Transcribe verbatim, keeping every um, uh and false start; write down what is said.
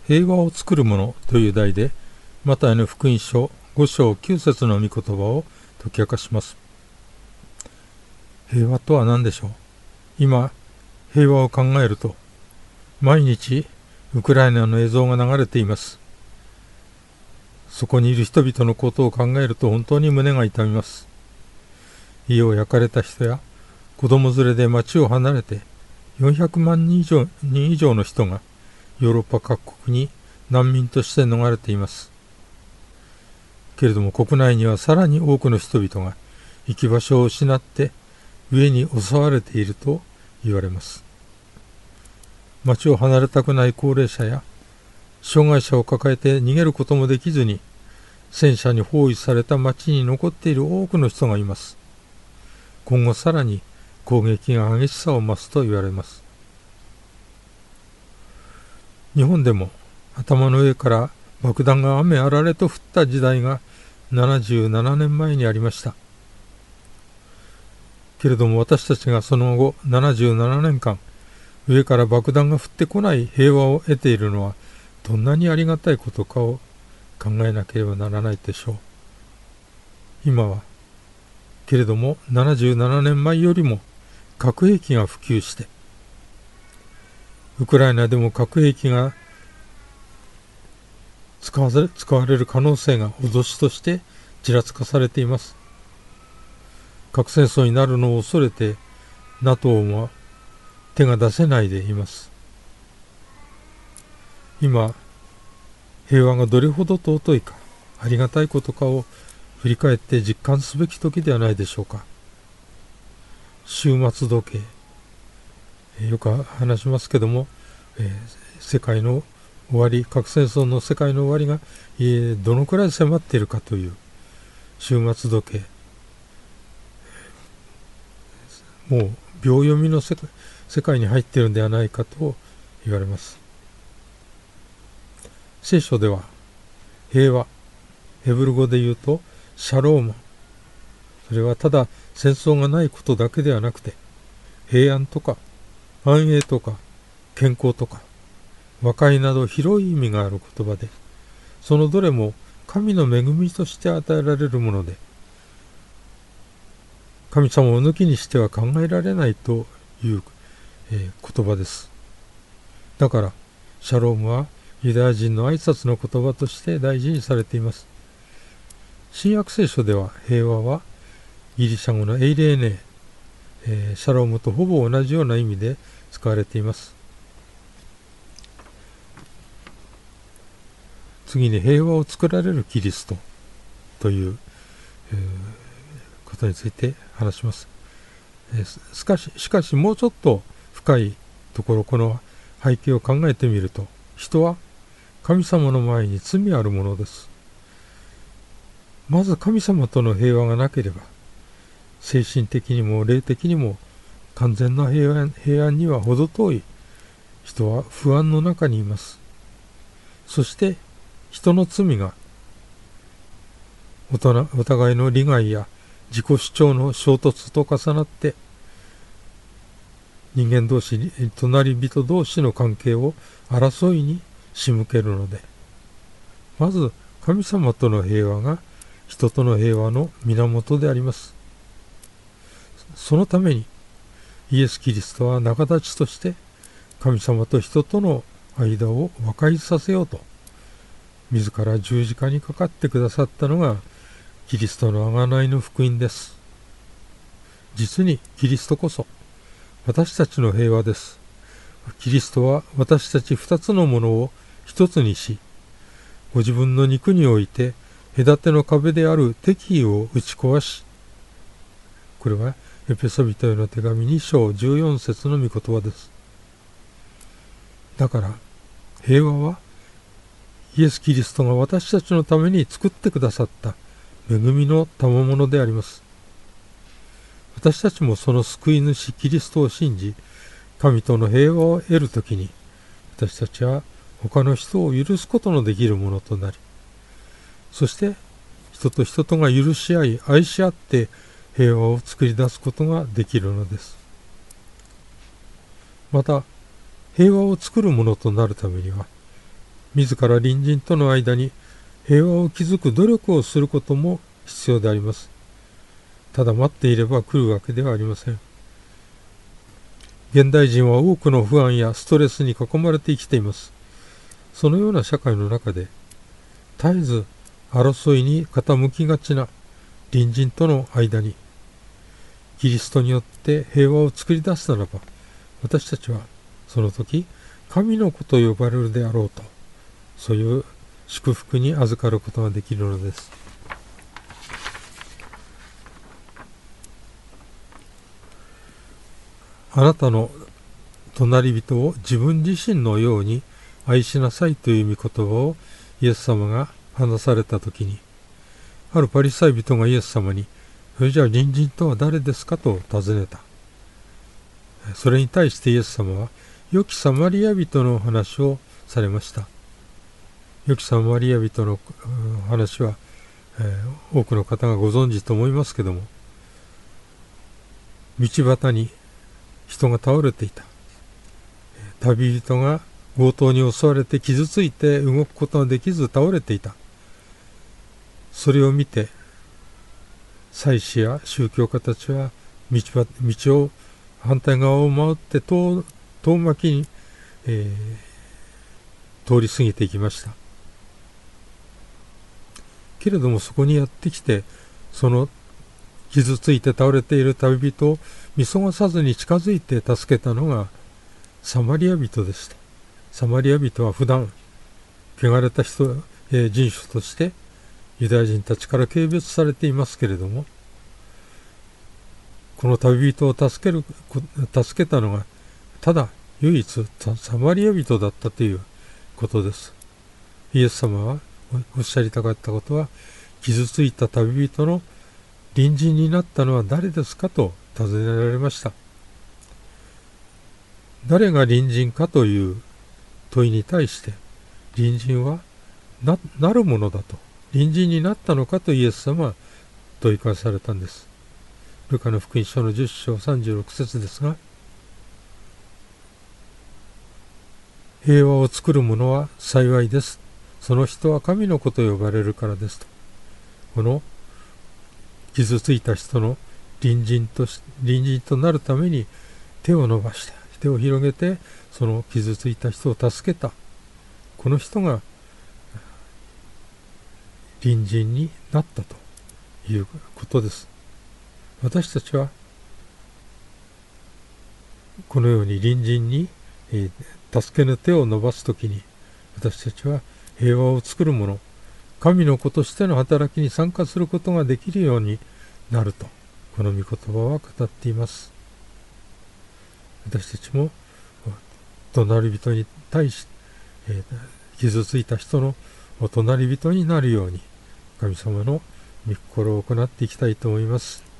平和を作るものという題で、マタイの福音書ご章きゅう節の御言葉を解き明かします。平和とは何でしょう。今、平和を考えると、毎日ウクライナの映像が流れています。そこにいる人々のことを考えると本当に胸が痛みます。家を焼かれた人や子供連れで町を離れてよんひゃくまんにん以上、人以上の人がヨーロッパ各国に難民として逃れています。けれども国内にはさらに多くの人々が行き場所を失って飢えに襲われていると言われます。町を離れたくない高齢者や障害者を抱えて逃げることもできずに戦車に包囲された町に残っている多くの人がいます。今後さらに攻撃が激しさを増すと言われます。日本でも頭の上から爆弾が雨あられと降った時代がななじゅうななねんまえにありました。けれども私たちがその後ななじゅうななねんかん上から爆弾が降ってこない平和を得ているのはどんなにありがたいことかを考えなければならないでしょう。今はけれどもななじゅうななねんまえよりも核兵器が普及してウクライナでも核兵器が使われ、使われる可能性が脅しとしてちらつかされています。核戦争になるのを恐れて ナトー は手が出せないでいます。今平和がどれほど尊いかありがたいことかを振り返って実感すべき時ではないでしょうか。終末時計、えー、よく話しますけども、えー、世界の終わり、核戦争の世界の終わりが、えー、どのくらい迫っているかという終末時計、もう秒読みの世界、世界に入っているのではないかと言われます。聖書では平和、ヘブル語で言うとシャローマ、それはただ戦争がないことだけではなくて平安とか繁栄とか健康とか和解など広い意味がある言葉で、そのどれも神の恵みとして与えられるもので、神様を抜きにしては考えられないという、えー、言葉です。だからシャロームはユダヤ人の挨拶の言葉として大事にされています。新約聖書では平和はギリシャ語のエイレーネ、えー、シャロームとほぼ同じような意味で使われています。次に平和を作られるキリストという、えー、ことについて話します。えー、しかし、しかしもうちょっと深いところ、この背景を考えてみると、人は神様の前に罪あるものです。まず神様との平和がなければ、精神的にも霊的にも完全な平安、平安には程遠い人は不安の中にいます。そして人の罪がお互いの利害や自己主張の衝突と重なって人間同士、隣人同士の関係を争いに仕向けるので、まず神様との平和が人との平和の源であります。そのためにイエス・キリストは仲立ちとして神様と人との間を和解させようと自ら十字架にかかってくださったのがキリストの贖いの福音です。実にキリストこそ私たちの平和です。キリストは私たち二つのものを一つにし、ご自分の肉において隔ての壁である敵意を打ち壊し、これはエペソビトへの手紙に章じゅうよん節の御言葉です。だから平和はイエス・キリストが私たちのために作ってくださった恵みの賜物であります。私たちもその救い主キリストを信じ、神との平和を得るときに、私たちは他の人を許すことのできるものとなり、そして人と人とが許し合い愛し合って平和を作り出すことができるのです。また平和を作るものとなるためには、 自ら隣人との間に平和を築く努力をすることも必要であります。ただ待っていれば来るわけではありません。現代人は多くの不安やストレスに囲まれて生きています。そのような社会の中で、絶えず争いに傾きがちな隣人との間に、キリストによって平和を作り出すならば、私たちはその時、神の子と呼ばれるであろうと、そういう祝福に預かることができるのです。あなたの隣人を自分自身のように愛しなさいという御言葉をイエス様が話されたときに、あるパリサイ人がイエス様に、それじゃあ隣人とは誰ですかと尋ねた。それに対してイエス様は、良きサマリア人の話をされました。良きサマリア人の話は、えー、多くの方がご存知と思いますけども、道端に人が倒れていた。旅人が強盗に襲われて傷ついて動くことができず倒れていた。それを見て、祭司や宗教家たちは道道を反対側を回って遠遠巻きに、えー、通り過ぎていきました。けれどもそこにやってきて、その傷ついて倒れている旅人を見過ごさずに近づいて助けたのがサマリア人でした。サマリア人は普段汚れた人、えー、人種としてユダヤ人たちから軽蔑されていますけれども、この旅人を助ける助けたのがただ唯一サマリア人だったということです。イエス様はおっしゃりたかったことは、傷ついた旅人の隣人になったのは誰ですかと尋ねられました。誰が隣人かという問いに対して、隣人は な, なるものだと、隣人になったのかとイエス様は問い返されたんです。ルカの福音書のじゅっ章さんじゅうろく節ですが、平和を作る者は幸いです。その人は神の子と呼ばれるからですと。この傷ついた人の隣人とし隣人となるために手を伸ばして、手を広げて、その傷ついた人を助けた。この人が隣人になったということです。私たちはこのように隣人に、えー、助けの手を伸ばすときに、私たちは平和を作るもの、神の子としての働きに参加することができるようになると、この御言葉は語っています。私たちも隣人に対し、えー、傷ついた人の隣人になるように、神様の御心を行っていきたいと思います。